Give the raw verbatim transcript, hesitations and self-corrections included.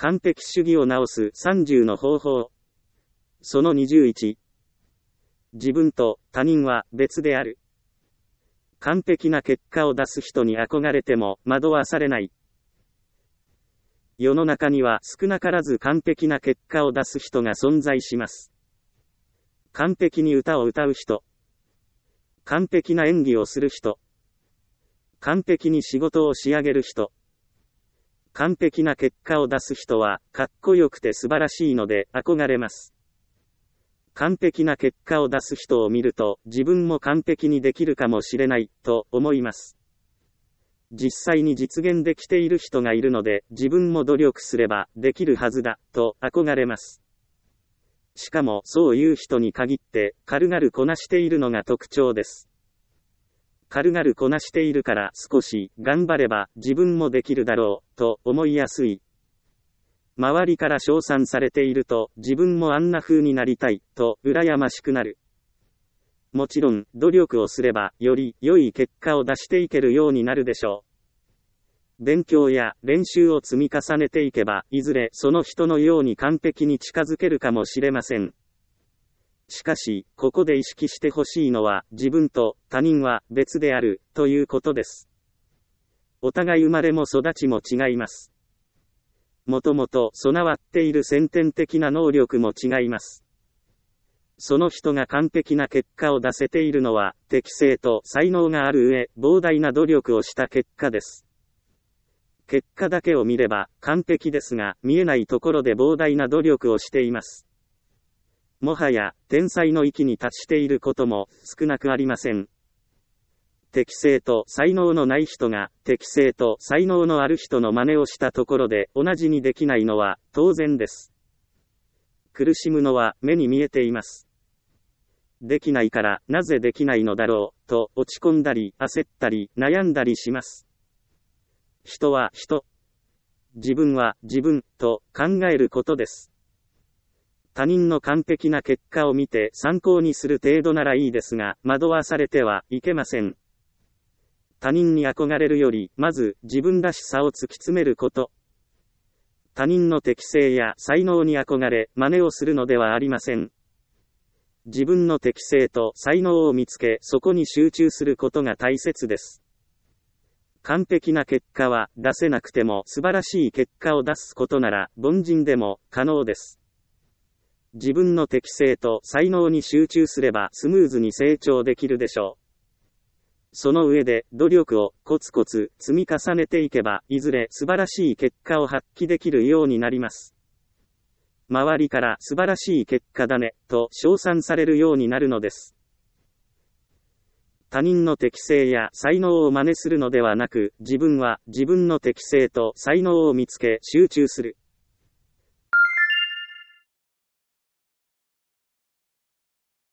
完璧主義を直すさんじゅうの方法。そのにじゅういち。自分と他人は別である。完璧な結果を出す人に憧れても惑わされない。世の中には少なからず完璧な結果を出す人が存在します。完璧に歌を歌う人。完璧な演技をする人。完璧に仕事を仕上げる人。完璧な結果を出す人はかっこよくて素晴らしいので憧れます。完璧な結果を出す人を見ると自分も完璧にできるかもしれないと思います。実際に実現できている人がいるので自分も努力すればできるはずだと憧れます。しかもそういう人に限って軽々こなしているのが特徴です。軽々こなしているから少し頑張れば自分もできるだろうと思いやすい。周りから称賛されていると自分もあんな風になりたいと羨ましくなる。もちろん努力をすればより良い結果を出していけるようになるでしょう。勉強や練習を積み重ねていけばいずれその人のように完璧に近づけるかもしれません。しかし、ここで意識してほしいのは自分と他人は別であるということです。お互い生まれも育ちも違います。もともと備わっている先天的な能力も違います。その人が完璧な結果を出せているのは適性と才能がある上、膨大な努力をした結果です。結果だけを見れば完璧ですが、見えないところで膨大な努力をしています。もはや天才の域に達していることも少なくありません。適性と才能のない人が適性と才能のある人の真似をしたところで同じにできないのは当然です。苦しむのは目に見えています。できないからなぜできないのだろうと落ち込んだり焦ったり悩んだりします。人は人、自分は自分と考えることです。他人の完璧な結果を見て参考にする程度ならいいですが、惑わされてはいけません。他人に憧れるより、まず自分らしさを突き詰めること。他人の適性や才能に憧れ、真似をするのではありません。自分の適性と才能を見つけ、そこに集中することが大切です。完璧な結果は出せなくても素晴らしい結果を出すことなら凡人でも可能です。自分の適性と才能に集中すればスムーズに成長できるでしょう。その上で努力をコツコツ積み重ねていけばいずれ素晴らしい結果を発揮できるようになります。周りから素晴らしい結果だねと称賛されるようになるのです。他人の適性や才能を真似するのではなく、自分は自分の適性と才能を見つけ集中する。